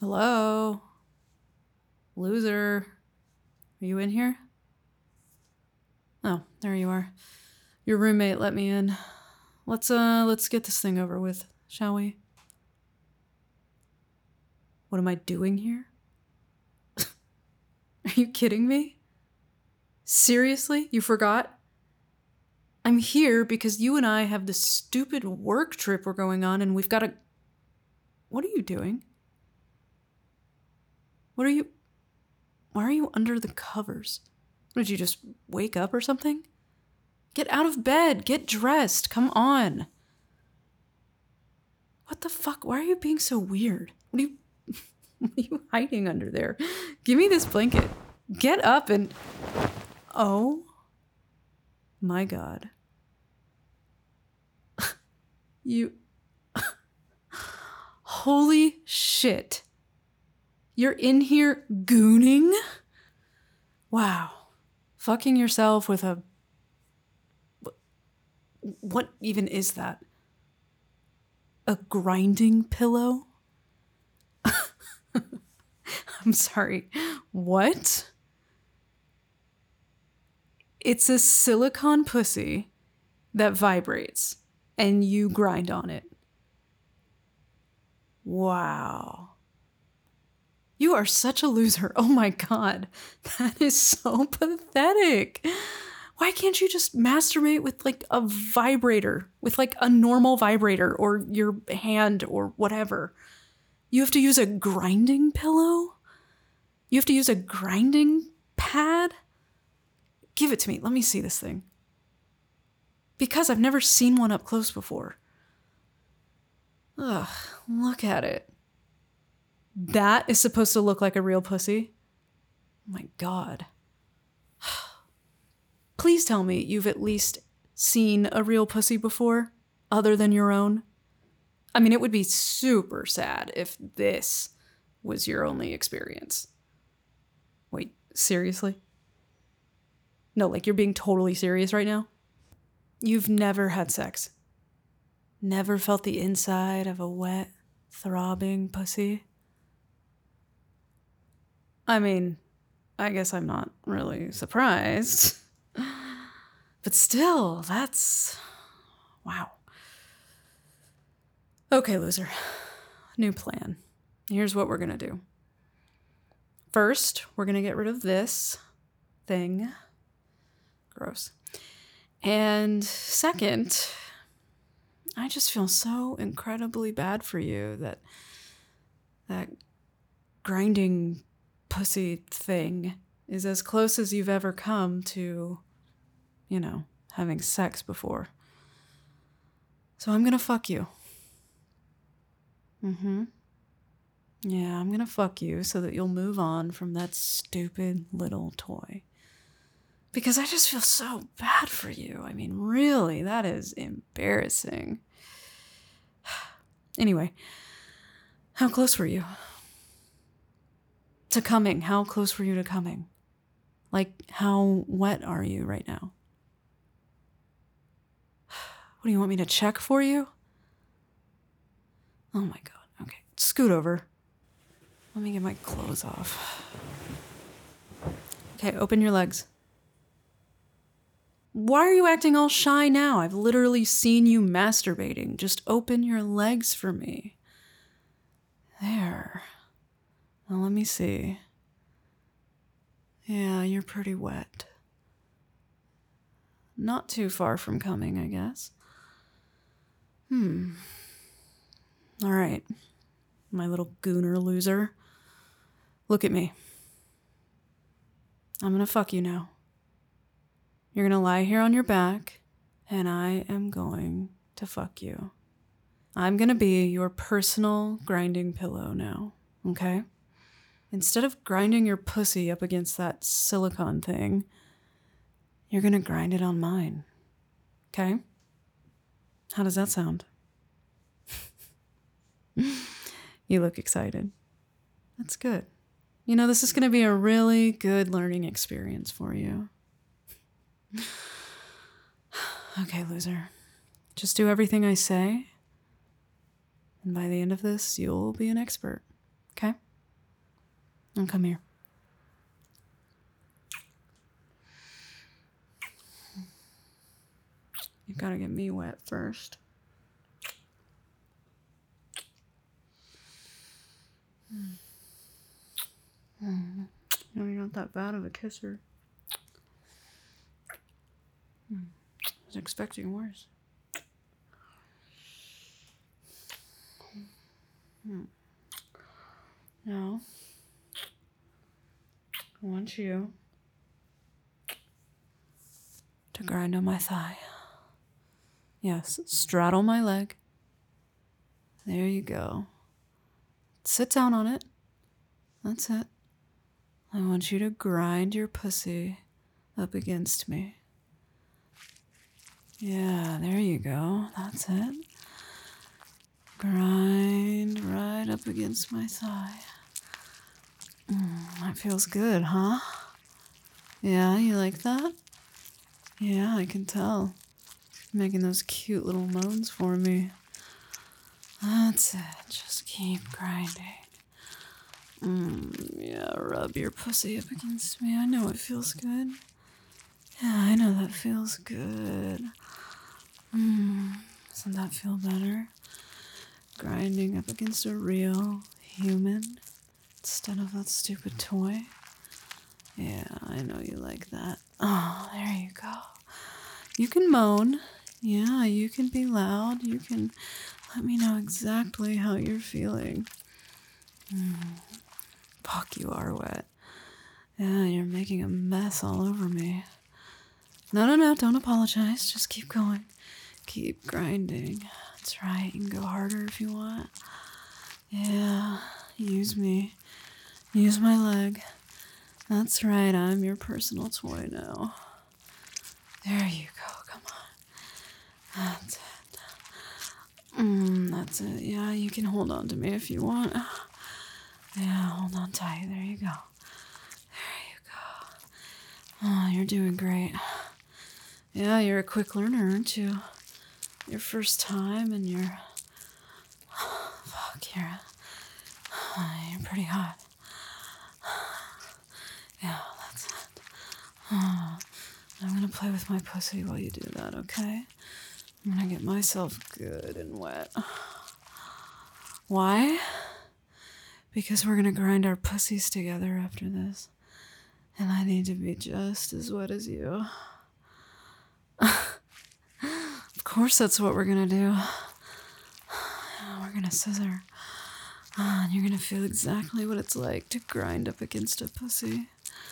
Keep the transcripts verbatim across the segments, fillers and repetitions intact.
Hello? Loser. Are you in here? Oh, there you are. Your roommate let me in. Let's, uh, let's get this thing over with, shall we? What am I doing here? Are you kidding me? Seriously? You forgot? I'm here because you and I have this stupid work trip we're going on and we've got to... What are you doing? What are you... Why are you under the covers? Did you just wake up or something? Get out of bed. Get dressed. Come on. What the fuck? Why are you being so weird? What are you... What are you hiding under there? Give me this blanket. Get up and... Oh my God. You... Holy shit. You're in here gooning? Wow. Fucking yourself with a... What even is that? A grinding pillow? I'm sorry. What? It's a silicone pussy that vibrates and you grind on it. Wow. You are such a loser. Oh my God. That is so pathetic. Why can't you just masturbate with like a vibrator, with like a normal vibrator or your hand or whatever? You have to use a grinding pillow? You have to use a grinding pad? Give it to me. Let me see this thing. Because I've never seen one up close before. Ugh, look at it. That is supposed to look like a real pussy? Oh my God. Please tell me you've at least seen a real pussy before, other than your own. I mean, it would be super sad if this was your only experience. Wait, seriously? No, like you're being totally serious right now? You've never had sex? Never felt the inside of a wet, throbbing pussy? I mean, I guess I'm not really surprised. But still, that's... Wow. Okay, loser. New plan. Here's what we're gonna do. First, we're gonna get rid of this thing. Gross. And second, I just feel so incredibly bad for you that that grinding pussy thing is as close as you've ever come to, you know, having sex before. So I'm gonna fuck you. Mm-hmm. Yeah, I'm gonna fuck you so that you'll move on from that stupid little toy. Because I just feel so bad for you. I mean, really, that is embarrassing. Anyway, how close were you to coming? How close were you to coming? Like, how wet are you right now? What, do you want me to check for you? Oh my God. Okay, scoot over. Let me get my clothes off. Okay, open your legs. Why are you acting all shy now? I've literally seen you masturbating. Just open your legs for me. There. Now let me see. Yeah, you're pretty wet. Not too far from coming, I guess. Hmm. All right. My little gooner loser. Look at me. I'm gonna fuck you now. You're gonna lie here on your back, and I am going to fuck you. I'm gonna be your personal grinding pillow now, okay? Instead of grinding your pussy up against that silicone thing, you're gonna grind it on mine, okay? How does that sound? You look excited. That's good. You know, this is gonna be a really good learning experience for you. Okay, loser. Just do everything I say, and by the end of this, you'll be an expert, okay? And come here. You gotta get me wet first. Mm. Mm. No, you're not that bad of a kisser. Mm. I was expecting worse. Mm. Now, I want you to grind on my thigh. Yes, straddle my leg. There you go. Sit down on it. That's it. I want you to grind your pussy up against me. Yeah, there you go. That's it. Grind right up against my thigh. Mm, that feels good, huh? Yeah, you like that? Yeah, I can tell. Making those cute little moans for me. That's it. Just keep grinding. Mm, yeah, rub your pussy up against me. I know it feels good. Yeah, I know that feels good. Mm, doesn't that feel better? Grinding up against a real human instead of that stupid toy. Yeah, I know you like that. Oh, there you go. You can moan. Yeah, you can be loud. You can let me know exactly how you're feeling. Mm. Fuck, you are wet. Yeah, you're making a mess all over me. No, no, no, don't apologize. Just keep going. Keep grinding. That's right. You can go harder if you want. Yeah, use me. Use my leg. That's right. I'm your personal toy now. There you go. Come on. That's it. Mm, that's it. Yeah, you can hold on to me if you want. Yeah, hold on tight. There you go. There you go. Oh, you're doing great. Yeah, you're a quick learner, aren't you? Your first time and you're... Fuck, you're... You're pretty hot. Yeah, that's it. Oh, I'm gonna play with my pussy while you do that, okay? I'm gonna get myself good and wet. Why? Because we're gonna grind our pussies together after this. And I need to be just as wet as you. Of course that's what we're gonna do. We're gonna scissor. And you're gonna feel exactly what it's like to grind up against a pussy.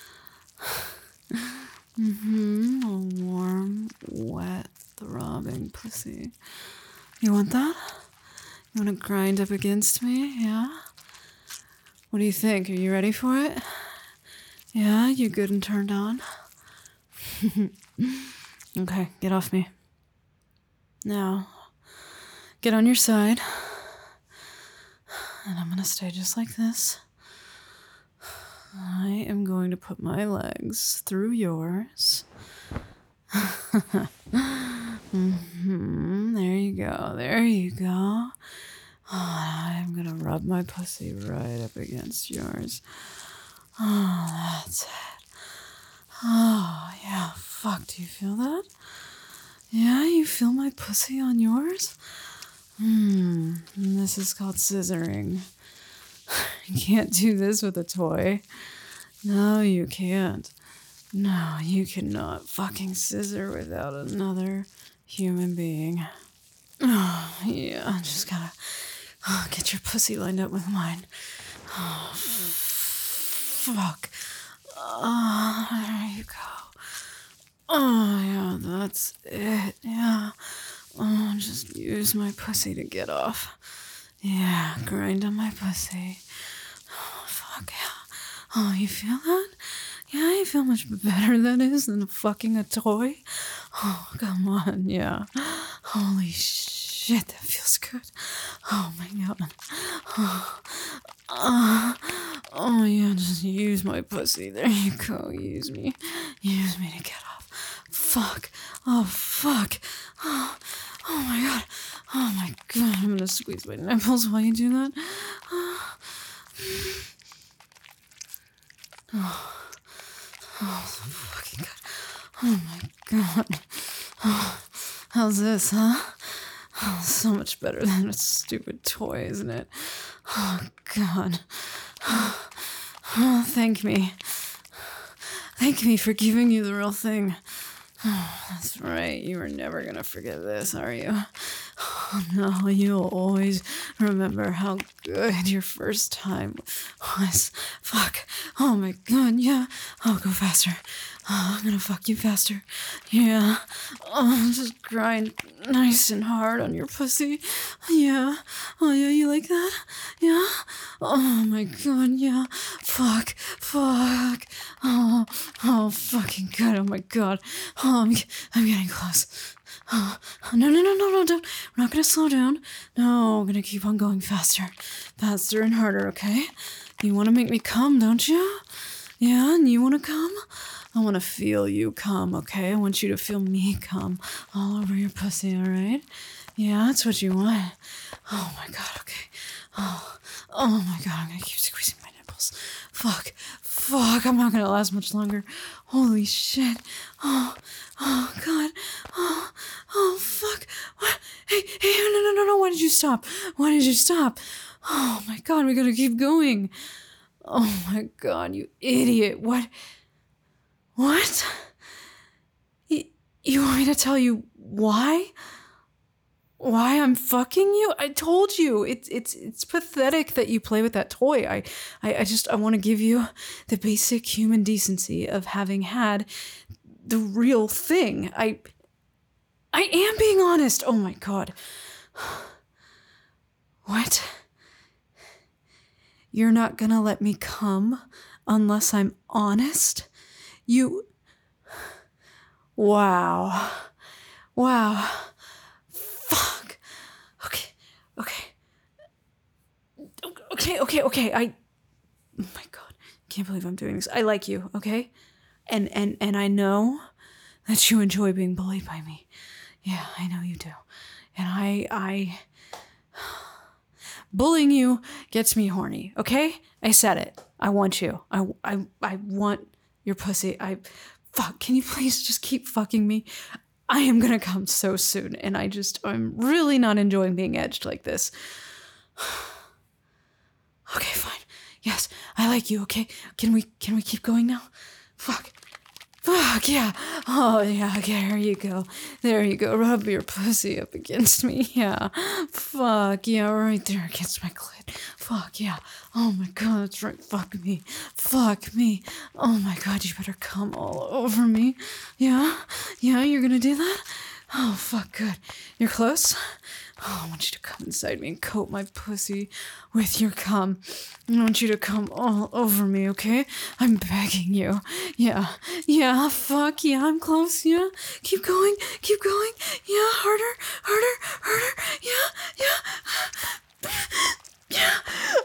Mm-hmm. A warm, wet, throbbing pussy. You want that? You want to grind up against me? Yeah? What do you think? Are you ready for it? Yeah? You good and turned on? Okay, get off me. Now, get on your side. And I'm going to stay just like this. I am going to put my legs through yours. Mm-hmm. There you go. There you go. Oh, I'm going to rub my pussy right up against yours. Oh, that's it. Oh, yeah. Fuck, do you feel that? Yeah, you feel my pussy on yours? Hmm. This is called scissoring. You can't do this with a toy. No, you can't. No, you cannot fucking scissor without another human being. Oh, yeah, I just gotta oh, get your pussy lined up with mine. Oh, fuck. Oh, there you go. Oh, yeah, that's it. Yeah. Oh, just use my pussy to get off. Yeah, grind on my pussy. Oh, fuck yeah. Oh, you feel that? Yeah, you feel much better that is than fucking a toy. Oh, come on, yeah. Holy shit, that feels good. Oh my god. Oh, uh, oh yeah, just use my pussy. There you go, use me. Use me to get off. Fuck. Oh, fuck. Oh, oh my god. Oh my god, I'm gonna squeeze my nipples while you do that. Oh. How's this, huh? Oh, so much better than a stupid toy, isn't it? Oh, God. Oh, thank me. Thank me for giving you the real thing. Oh, that's right. You were never gonna forget this, are you? Oh, no, you'll always remember how good your first time was. Fuck. Oh my God, yeah. Oh, go faster. Oh, I'm gonna fuck you faster. Yeah. Oh, just grind nice and hard on your pussy. Yeah. Oh, yeah, you like that? Yeah. Oh my God, yeah. Fuck. Fuck. Oh, oh, fucking good. Oh my God. Oh, I'm, I'm getting close. Oh, no, no, no, no, no, don't. We're not gonna slow down. No, we're gonna keep on going faster. Faster and harder, okay? You wanna make me come, don't you? Yeah, and you wanna come? I wanna feel you come, okay? I want you to feel me come all over your pussy, alright? Yeah, that's what you want. Oh my God, okay. Oh, oh my God, I'm gonna keep squeezing my nipples. Fuck, fuck, I'm not gonna last much longer. Holy shit. Oh, oh God. Oh, oh, fuck. What? Hey, hey, no, no, no, no, why did you stop? Why did you stop? Oh my God, we gotta keep going. Oh my God, you idiot. What? What? You, you want me to tell you why? Why I'm fucking you? I told you. It's it's it's pathetic that you play with that toy. I I, I just I want to give you the basic human decency of having had the real thing. I I am being honest. Oh my God. What? You're not gonna let me come unless I'm honest? You... Wow. Wow. Fuck. Okay. Okay. Okay, okay, okay. I... Oh my God. Can't believe I'm doing this. I like you, okay? And and and I know that you enjoy being bullied by me. Yeah, I know you do. And I I bullying you gets me horny, okay? I said it. I want you. I I I want your pussy. I fuck, can you please just keep fucking me? I am gonna come so soon, and I just I'm really not enjoying being edged like this. Okay, fine. Yes, I like you, okay? Can we can we keep going now? Fuck. Fuck, yeah. Oh, yeah, okay, there you go. There you go. Rub your pussy up against me. Yeah. Fuck, yeah, right there against my clit. Fuck, yeah. Oh my God, that's right. Fuck me. Fuck me. Oh my God, you better come all over me. Yeah? Yeah, you're gonna do that? Oh, fuck, good. You're close? Oh, I want you to come inside me and coat my pussy with your cum. I want you to come all over me, okay? I'm begging you. Yeah, yeah, fuck, yeah, I'm close, yeah. Keep going, keep going. Yeah, harder, harder, harder. Yeah, yeah. Yeah.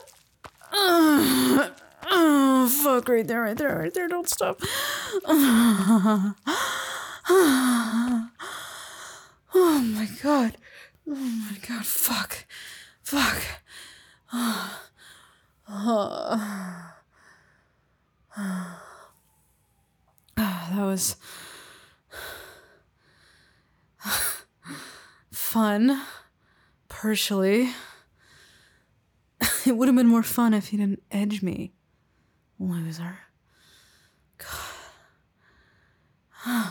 Uh, oh, fuck, right there, right there, right there. Don't stop. Uh, oh my God. Oh my God, fuck. Fuck. Oh. Oh. Oh. That was fun, partially. It would have been more fun if he didn't edge me. Loser. God.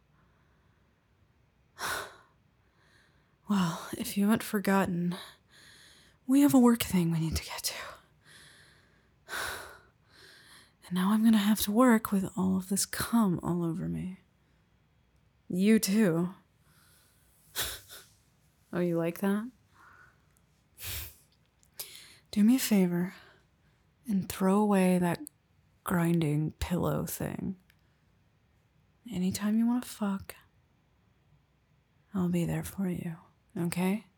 Well, if you haven't forgotten, we have a work thing we need to get to. And now I'm gonna have to work with all of this cum all over me. You too. Oh, you like that? Do me a favor and throw away that grinding pillow thing. Anytime you want to fuck, I'll be there for you. Okay?